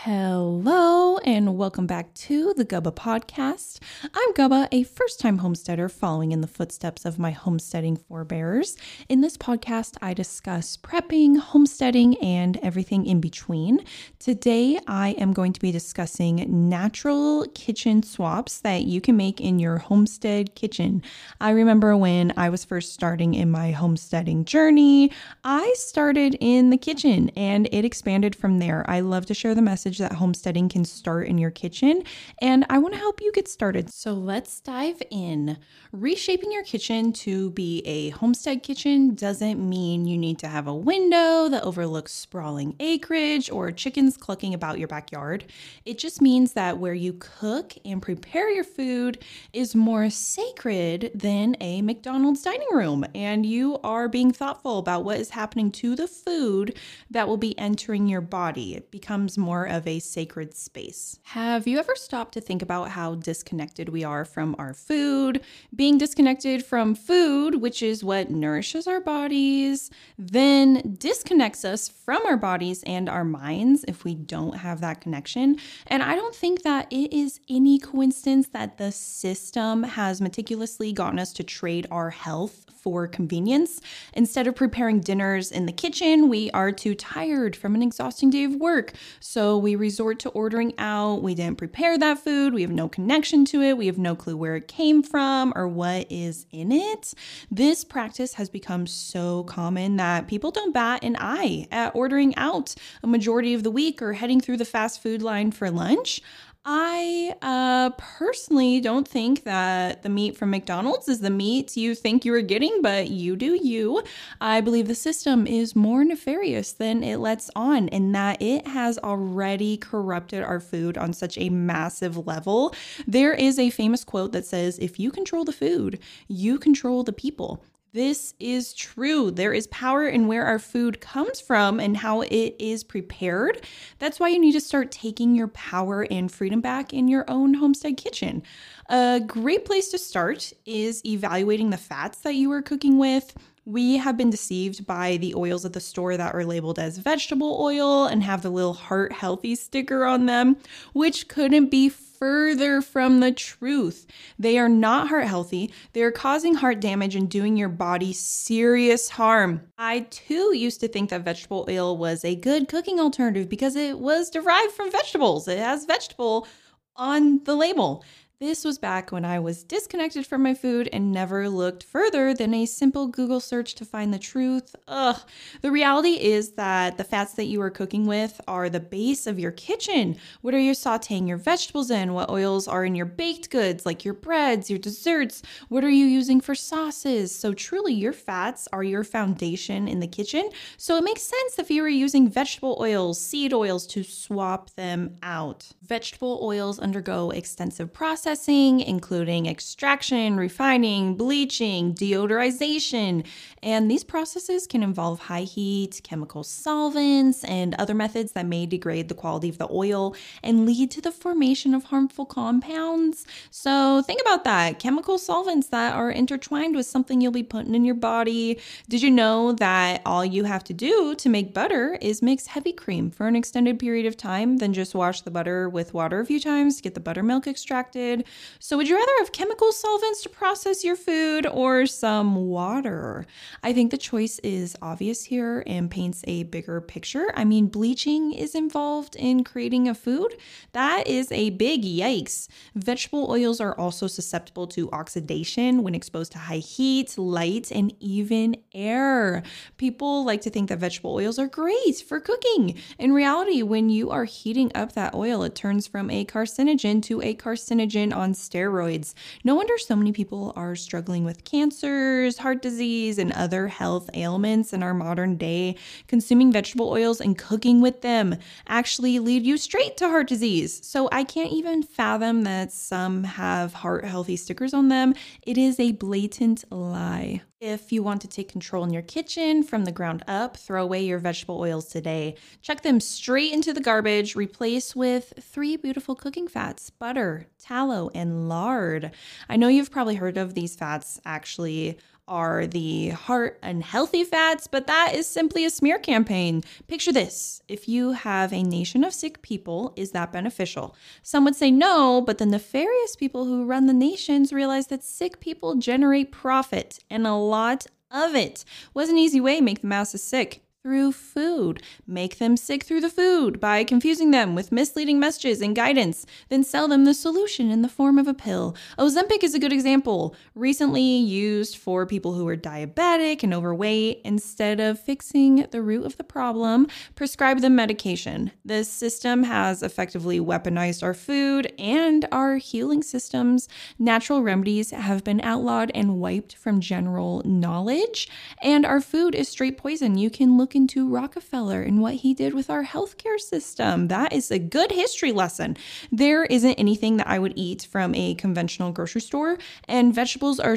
Hello and welcome back to the Gubba Podcast. I'm Gubba, a first-time homesteader following in the footsteps of my homesteading forebears. In this podcast, I discuss prepping, homesteading, and everything in between. Today, I am going to be discussing natural kitchen swaps that you can make in your homestead kitchen. I remember when I was first starting in my homesteading journey, I started in the kitchen and it expanded from there. I love to share the message that homesteading can start in your kitchen, and I want to help you get started. So let's dive in. Reshaping your kitchen to be a homestead kitchen doesn't mean you need to have a window that overlooks sprawling acreage or chickens clucking about your backyard. It just means that where you cook and prepare your food is more sacred than a McDonald's dining room, and you are being thoughtful about what is happening to the food that will be entering your body. It becomes more of a sacred space. Have you ever stopped to think about how disconnected we are from our food? Being disconnected from food, which is what nourishes our bodies, then disconnects us from our bodies and our minds if we don't have that connection. And I don't think that it is any coincidence that the system has meticulously gotten us to trade our health for convenience. Instead of preparing dinners in the kitchen, we are too tired from an exhausting day of work. So we resort to ordering out. We didn't prepare that food. We have no connection to it. We have no clue where it came from or what is in it. This practice has become so common that people don't bat an eye at ordering out a majority of the week or heading through the fast food line for lunch. I personally don't think that the meat from McDonald's is the meat you think you are getting, but you do you. I believe the system is more nefarious than it lets on, and that it has already corrupted our food on such a massive level. There is a famous quote that says, "If you control the food, you control the people." This is true. There is power in where our food comes from and how it is prepared. That's why you need to start taking your power and freedom back in your own homestead kitchen. A great place to start is evaluating the fats that you are cooking with. We have been deceived by the oils at the store that are labeled as vegetable oil and have the little heart healthy sticker on them, which couldn't be further from the truth. They are not heart healthy. They are causing heart damage and doing your body serious harm. I too used to think that vegetable oil was a good cooking alternative because it was derived from vegetables. It has vegetable on the label. This was back when I was disconnected from my food and never looked further than a simple Google search to find the truth. The reality is that the fats that you are cooking with are the base of your kitchen. What are you sauteing your vegetables in? What oils are in your baked goods, like your breads, your desserts? What are you using for sauces? So truly, your fats are your foundation in the kitchen. So it makes sense if you were using vegetable oils, seed oils to swap them out. Vegetable oils undergo extensive processing, including extraction, refining, bleaching, deodorization, and these processes can involve high heat, chemical solvents, and other methods that may degrade the quality of the oil and lead to the formation of harmful compounds. So think about that. Chemical solvents that are intertwined with something you'll be putting in your body. Did you know that all you have to do to make butter is mix heavy cream for an extended period of time, then just wash the butter with water a few times to get the buttermilk extracted? So would you rather have chemical solvents to process your food or some water? I think the choice is obvious here and paints a bigger picture. I mean, bleaching is involved in creating a food. That is a big yikes. Vegetable oils are also susceptible to oxidation when exposed to high heat, light, and even air. People like to think that vegetable oils are great for cooking. In reality, when you are heating up that oil, it turns from a carcinogen to a carcinogen on steroids. No wonder so many people are struggling with cancers, heart disease, and other health ailments in our modern day. Consuming vegetable oils and cooking with them actually lead you straight to heart disease. So I can't even fathom that some have heart healthy stickers on them. It is a blatant lie. If you want to take control in your kitchen from the ground up, throw away your vegetable oils today. Chuck them straight into the garbage. Replace with 3 beautiful cooking fats: butter, tallow, and lard. I know you've probably heard of these fats actually are the heart unhealthy fats, but that is simply a smear campaign. Picture this. If you have a nation of sick people, is that beneficial? Some would say no, but the nefarious people who run the nations realize that sick people generate profit, and a lot of it. What's an easy way to make the masses sick? Through food. Make them sick through the food by confusing them with misleading messages and guidance, then sell them the solution in the form of a pill. Ozempic is a good example. Recently used for people who are diabetic and overweight. Instead of fixing the root of the problem, prescribe them medication. This system has effectively weaponized our food and our healing systems. Natural remedies have been outlawed and wiped from general knowledge, and our food is straight poison. You can look into Rockefeller and what he did with our healthcare system. That is a good history lesson. There isn't anything that I would eat from a conventional grocery store, and vegetables are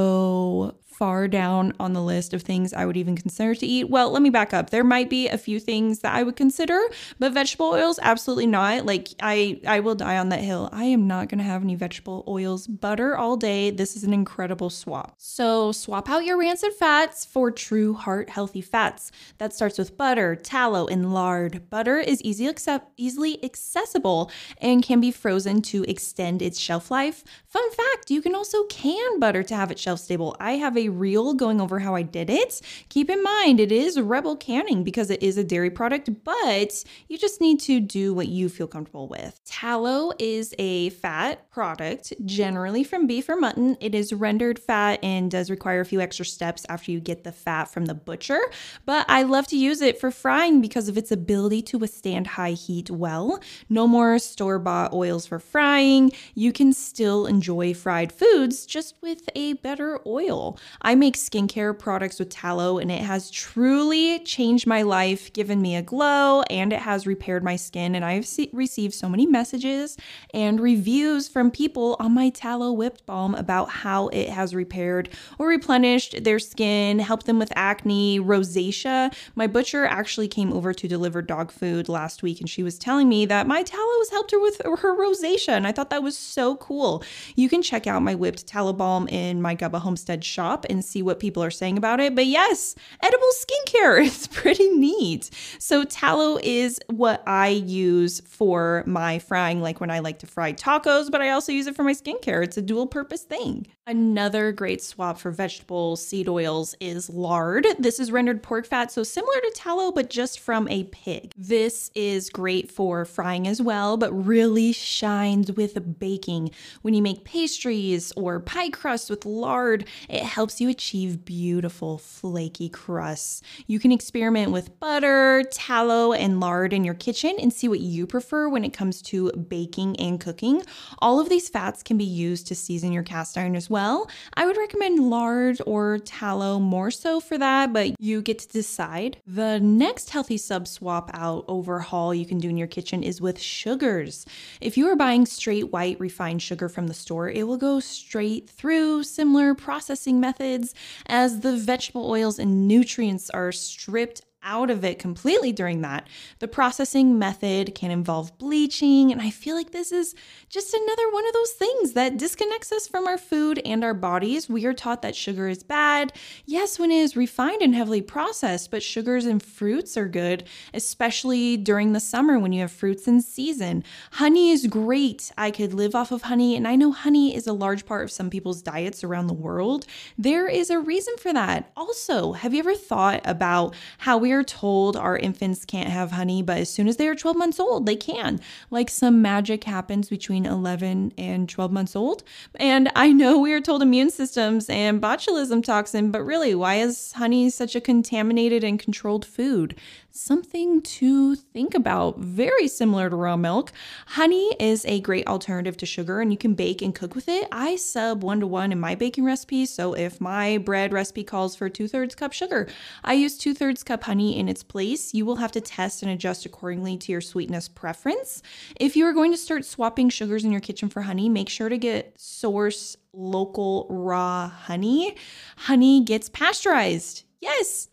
so far down on the list of things I would even consider to eat. Well, let me back up. There might be a few things that I would consider, but vegetable oils, absolutely not. Like I will die on that hill. I am not going to have any vegetable oils. Butter all day. This is an incredible swap. So swap out your rancid fats for true heart healthy fats. That starts with butter, tallow, and lard. Butter is easily accessible and can be frozen to extend its shelf life. Fun fact, you can also can butter to have it shelf stable. I have a reel going over how I did it. Keep in mind, it is Rebel canning because it is a dairy product, but you just need to do what you feel comfortable with. Tallow is a fat product, generally from beef or mutton. It is rendered fat and does require a few extra steps after you get the fat from the butcher, but I love to use it for frying because of its ability to withstand high heat well. No more store-bought oils for frying. You can still enjoy fried foods just with a better oil. I make skincare products with tallow, and it has truly changed my life, given me a glow, and it has repaired my skin. And I've received so many messages and reviews from people on my tallow whipped balm about how it has repaired or replenished their skin, helped them with acne, rosacea. My butcher actually came over to deliver dog food last week, and she was telling me that my tallow has helped her with her rosacea, and I thought that was so cool. You can check out my whipped tallow balm in my Gubba Homestead shop and see what people are saying about it. But yes, edible skincare is pretty neat. So tallow is what I use for my frying, like when I like to fry tacos, but I also use it for my skincare. It's a dual purpose thing. Another great swap for vegetable seed oils is lard. This is rendered pork fat, so similar to tallow, but just from a pig. This is great for frying as well, but really shines with baking. When you make pastries or pie crusts with lard, it helps you achieve beautiful flaky crusts. You can experiment with butter, tallow, and lard in your kitchen and see what you prefer when it comes to baking and cooking. All of these fats can be used to season your cast iron as well. I would recommend lard or tallow more so for that, but you get to decide. The next healthy sub swap out overhaul you can do in your kitchen is with sugars. If you are buying straight white refined sugar from the store, it will go straight through similar processing methods as the vegetable oils and nutrients are stripped out of it completely during that. The processing method can involve bleaching, and I feel like this is just another one of those things that disconnects us from our food and our bodies. We are taught that sugar is bad. Yes, when it is refined and heavily processed, but sugars and fruits are good, especially during the summer when you have fruits in season. Honey is great. I could live off of honey, and I know honey is a large part of some people's diets around the world. There is a reason for that. Also, have you ever thought about how we are told our infants can't have honey, but as soon as they are 12 months old, they can? Like some magic happens between 11 and 12 months old. And I know we are told immune systems and botulism toxin, but really, why is honey such a contaminated and controlled food? Something to think about. Very similar to raw milk. Honey is a great alternative to sugar, and you can bake and cook with it. I sub 1-to-1 in my baking recipes, so if my bread recipe calls for 2/3 cup sugar, I use 2/3 cup honey in its place. You will have to test and adjust accordingly to your sweetness preference. If you are going to start swapping sugars in your kitchen for honey, make sure to get source local raw honey. Honey gets pasteurized. Yes,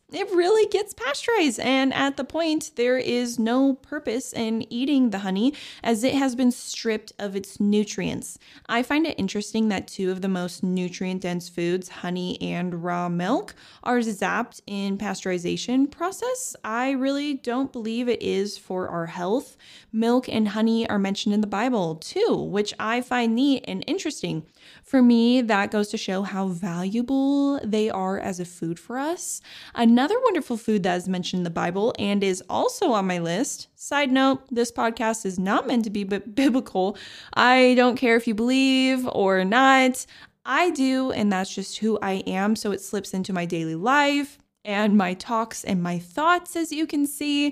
it really gets pasteurized. And at the point, there is no purpose in eating the honey as it has been stripped of its nutrients. I find it interesting that two of the most nutrient-dense foods, honey and raw milk, are zapped in pasteurization process. I really don't believe it is for our health. Milk and honey are mentioned in the Bible too, which I find neat and interesting. For me, that goes to show how valuable they are as a food for us. Another wonderful food that is mentioned in the Bible and is also on my list. Side note, this podcast is not meant to be biblical. I don't care if you believe or not. I do, and that's just who I am. So it slips into my daily life and my talks and my thoughts, as you can see.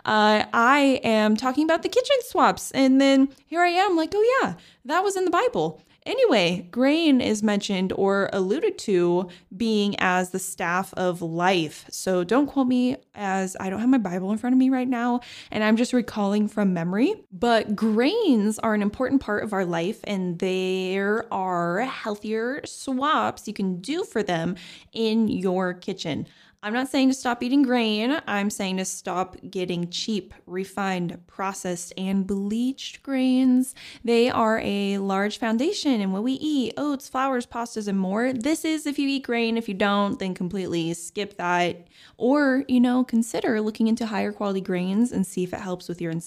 I am talking about the kitchen swaps. And then here I am like, oh yeah, that was in the Bible. Anyway, grain is mentioned or alluded to being as the staff of life. So don't quote me, as I don't have my Bible in front of me right now, and I'm just recalling from memory. But grains are an important part of our life, and there are healthier swaps you can do for them in your kitchen. I'm not saying to stop eating grain. I'm saying to stop getting cheap, refined, processed, and bleached grains. They are a large foundation in what we eat: oats, flours, pastas, and more. This is if you eat grain. If you don't, then completely skip that. Or, consider looking into higher quality grains and see if it helps with your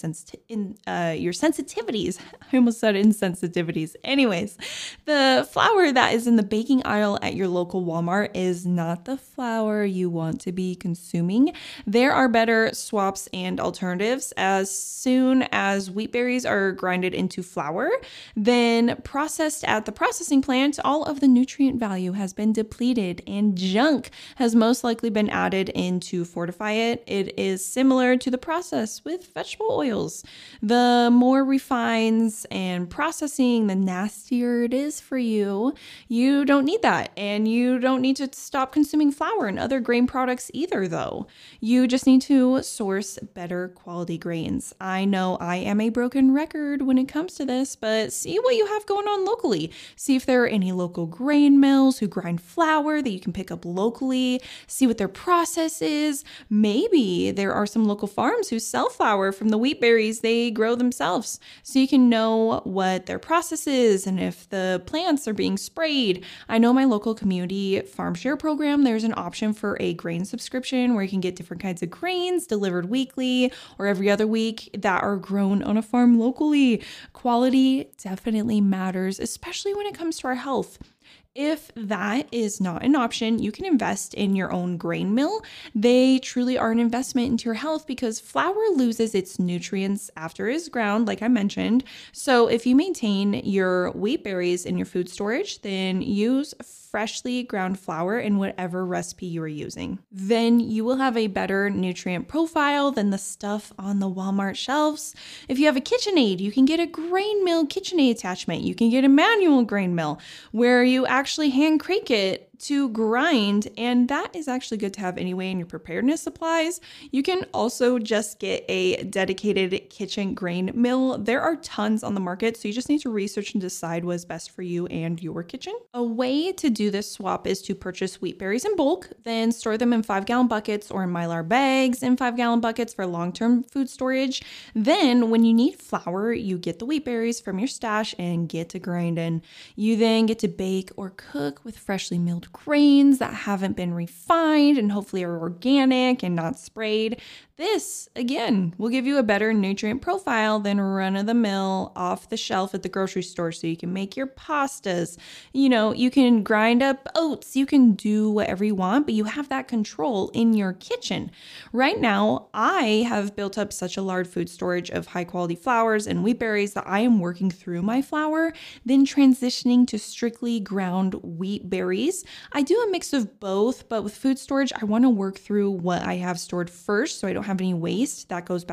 your sensitivities. I almost said insensitivities. Anyways, the flour that is in the baking aisle at your local Walmart is not the flour you want to be consuming. There are better swaps and alternatives. As soon as wheat berries are grinded into flour, then processed at the processing plant, all of the nutrient value has been depleted and junk has most likely been added in to fortify it. It is similar to the process with vegetable oils. The more refines and processing, the nastier it is for you. You don't need that, and you don't need to stop consuming flour and other grain products either, though. You just need to source better quality grains. I know I am a broken record when it comes to this, but see what you have going on locally. See if there are any local grain mills who grind flour that you can pick up locally. See what their process is. Maybe there are some local farms who sell flour from the wheat berries they grow themselves, so you can know what their process is and if the plants are being sprayed. I know my local community farm share program, there's an option for a grain subscription where you can get different kinds of grains delivered weekly or every other week that are grown on a farm locally. Quality definitely matters, especially when it comes to our health. If that is not an option, you can invest in your own grain mill. They truly are an investment into your health because flour loses its nutrients after it is ground, like I mentioned. So if you maintain your wheat berries in your food storage, then use freshly ground flour in whatever recipe you are using. Then you will have a better nutrient profile than the stuff on the Walmart shelves. If you have a KitchenAid, you can get a grain mill KitchenAid attachment. You can get a manual grain mill where you actually hand crank it to grind, and that is actually good to have anyway in your preparedness supplies. You can also just get a dedicated kitchen grain mill. There are tons on the market, so you just need to research and decide what is best for you and your kitchen. A way to do this swap is to purchase wheat berries in bulk, then store them in 5-gallon buckets or in Mylar bags in 5-gallon buckets for long-term food storage. Then when you need flour, you get the wheat berries from your stash and get to grinding. You then get to bake or cook with freshly milled grains that haven't been refined and hopefully are organic and not sprayed. This, again, will give you a better nutrient profile than run-of-the-mill off the shelf at the grocery store, so you can make your pastas. You can grind up oats. You can do whatever you want, but you have that control in your kitchen. Right now, I have built up such a large food storage of high-quality flours and wheat berries that I am working through my flour, then transitioning to strictly ground wheat berries. I do a mix of both, but with food storage, I want to work through what I have stored first so I don't have any waste. That goes back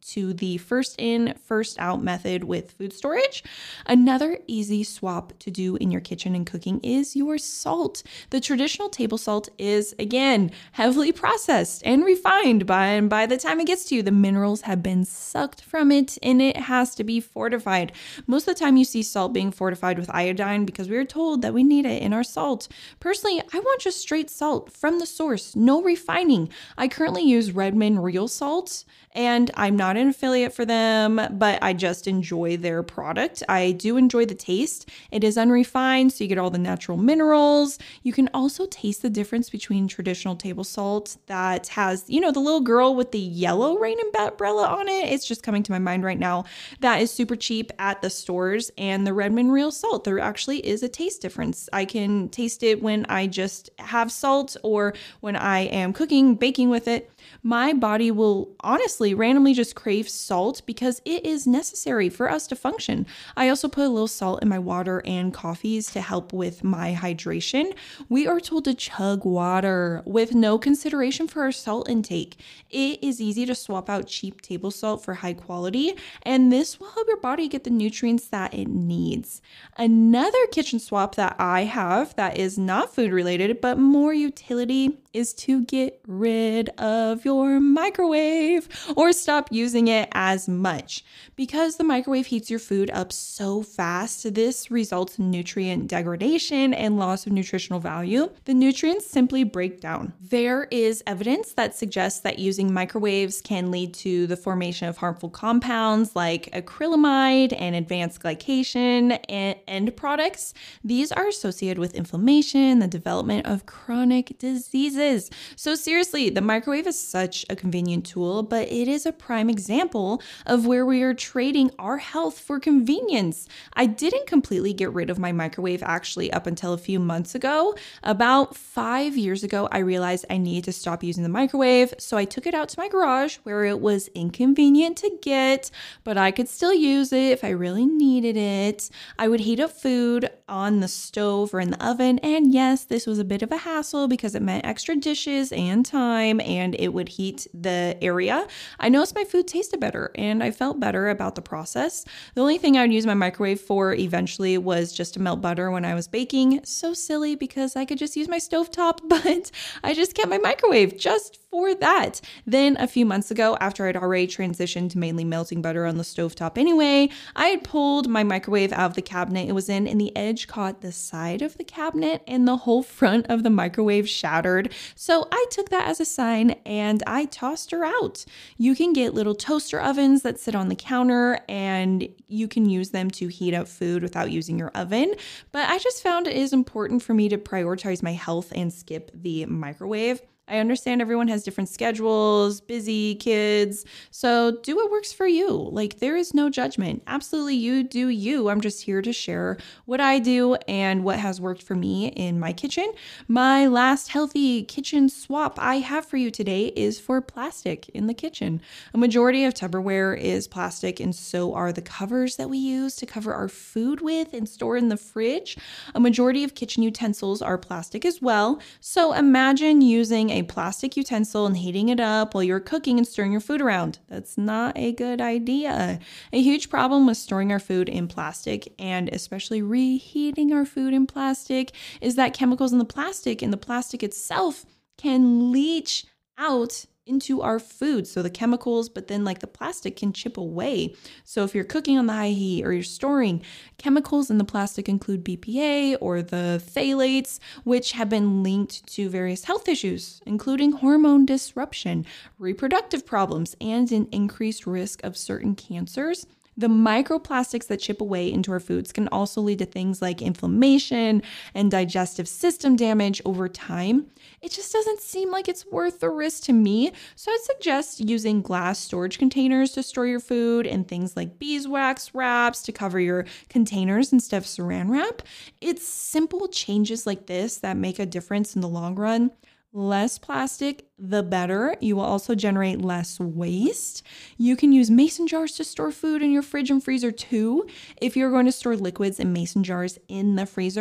to the first in, first out method with food storage. Another easy swap to do in your kitchen and cooking is your salt. The traditional table salt is, again, heavily processed and refined, and by the time it gets to you, the minerals have been sucked from it and it has to be fortified. Most of the time you see salt being fortified with iodine because we are told that we need it in our salt. Personally, I want just straight salt from the source, no refining. I currently use Redmond Real Salt, and I'm not an affiliate for them, but I just enjoy their product. I do enjoy the taste. It is unrefined, so you get all the natural minerals. You can also taste the difference between traditional table salt that has, the little girl with the yellow rain umbrella on it. It's just coming to my mind right now. That is super cheap at the stores, and the Redmond Real Salt, there actually is a taste difference. I can taste it when I just have salt or when I am cooking, baking with it. My body will honestly randomly just crave salt because it is necessary for us to function. I also put a little salt in my water and coffees to help with my hydration. We are told to chug water with no consideration for our salt intake. It is easy to swap out cheap table salt for high quality, and this will help your body get the nutrients that it needs. Another kitchen swap that I have that is not food related, but more utility, is to get rid of your microwave or stop using it as much. Because the microwave heats your food up so fast, this results in nutrient degradation and loss of nutritional value. The nutrients simply break down. There is evidence that suggests that using microwaves can lead to the formation of harmful compounds like acrylamide and advanced glycation and end products. These are associated with inflammation, the development of chronic diseases. So seriously, the microwave is such a convenient tool, but it is a prime example of where we are trading our health for convenience. I didn't completely get rid of my microwave actually up until a few months ago. About 5 years ago, I realized I needed to stop using the microwave, so I took it out to my garage where it was inconvenient to get, but I could still use it if I really needed it. I would heat up food on the stove or in the oven, and yes, this was a bit of a hassle because it meant extra dishes and time, and it would heat the area. I noticed my food tasted better and I felt better about the process. The only thing I would use my microwave for eventually was just to melt butter when I was baking. So silly because I could just use my stovetop, but I just kept my microwave just for that. Then a few months ago, after I'd already transitioned to mainly melting butter on the stovetop anyway, I had pulled my microwave out of the cabinet it was in, and the edge caught the side of the cabinet and the whole front of the microwave shattered. So I took that as a sign and I tossed her out. You can get little toaster ovens that sit on the counter and you can use them to heat up food without using your oven. But I just found it is important for me to prioritize my health and skip the microwave. I understand everyone has different schedules, busy kids, so do what works for you. Like, there is no judgment. Absolutely, you do you. I'm just here to share what I do and what has worked for me in my kitchen. My last healthy kitchen swap I have for you today is for plastic in the kitchen. A majority of Tupperware is plastic, and so are the covers that we use to cover our food with and store in the fridge. A majority of kitchen utensils are plastic as well, so imagine using a plastic utensil and heating it up while you're cooking and stirring your food around. That's not a good idea. A huge problem with storing our food in plastic, and especially reheating our food in plastic, is that chemicals in the plastic and the plastic itself can leach out into our food. So the chemicals, but then like the plastic can chip away. So if you're cooking on the high heat or you're storing, chemicals in the plastic include BPA or the phthalates, which have been linked to various health issues, including hormone disruption, reproductive problems, and an increased risk of certain cancers. The microplastics that chip away into our foods can also lead to things like inflammation and digestive system damage over time. It just doesn't seem like it's worth the risk to me, so I'd suggest using glass storage containers to store your food and things like beeswax wraps to cover your containers instead of saran wrap. It's simple changes like this that make a difference in the long run. Less plastic, the better. You will also generate less waste. You can use mason jars to store food in your fridge and freezer too. If you're going to store liquids in mason jars in the freezer,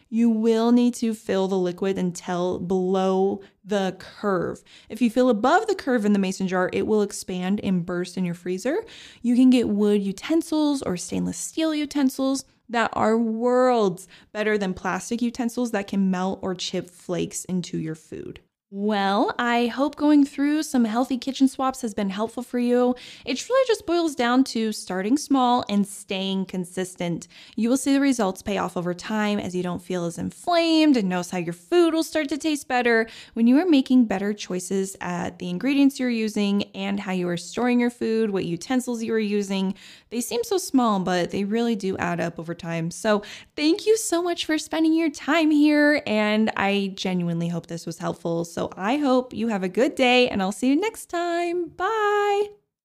you will need to fill the liquid until below the curve. If you fill above the curve in the mason jar, it will expand and burst in your freezer. You can get wood utensils or stainless steel utensils that are worlds better than plastic utensils that can melt or chip flakes into your food. Well, I hope going through some healthy kitchen swaps has been helpful for you. It really just boils down to starting small and staying consistent. You will see the results pay off over time as you don't feel as inflamed, and notice how your food will start to taste better when you are making better choices at the ingredients you're using and how you are storing your food, what utensils you are using. They seem so small, but they really do add up over time. So thank you so much for spending your time here, and I genuinely hope this was helpful. So I hope you have a good day, and I'll see you next time. Bye.